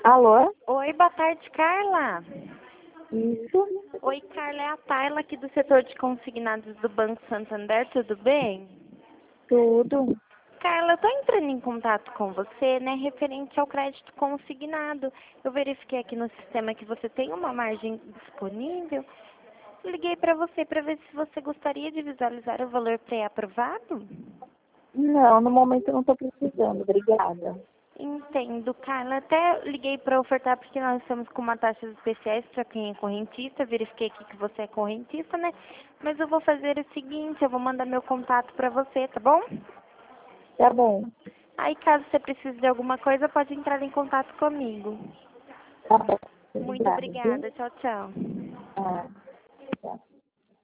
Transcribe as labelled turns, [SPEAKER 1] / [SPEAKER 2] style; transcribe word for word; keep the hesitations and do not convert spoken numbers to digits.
[SPEAKER 1] Alô?
[SPEAKER 2] Oi, boa tarde, Carla.
[SPEAKER 1] Isso?
[SPEAKER 2] Oi, Carla, é a Tayla aqui do setor de consignados do Banco Santander, tudo bem?
[SPEAKER 1] Tudo.
[SPEAKER 2] Carla, eu estou entrando em contato com você, né, referente ao crédito consignado. Eu verifiquei aqui no sistema que você tem uma margem disponível. Liguei para você para ver se você gostaria de visualizar o valor pré-aprovado.
[SPEAKER 1] Não, no momento eu não estou precisando, obrigada.
[SPEAKER 2] Entendo, Carla. Até liguei para ofertar porque nós estamos com uma taxas especiais para quem é correntista. Verifiquei aqui que você é correntista, né? Mas eu vou fazer o seguinte, eu vou mandar meu contato para você, tá bom?
[SPEAKER 1] Tá bom.
[SPEAKER 2] Aí, caso você precise de alguma coisa, pode entrar em contato comigo.
[SPEAKER 1] Tá bom.
[SPEAKER 2] Muito
[SPEAKER 1] Obrigada, viu?
[SPEAKER 2] obrigada. Tchau, tchau.
[SPEAKER 1] Ah, tchau.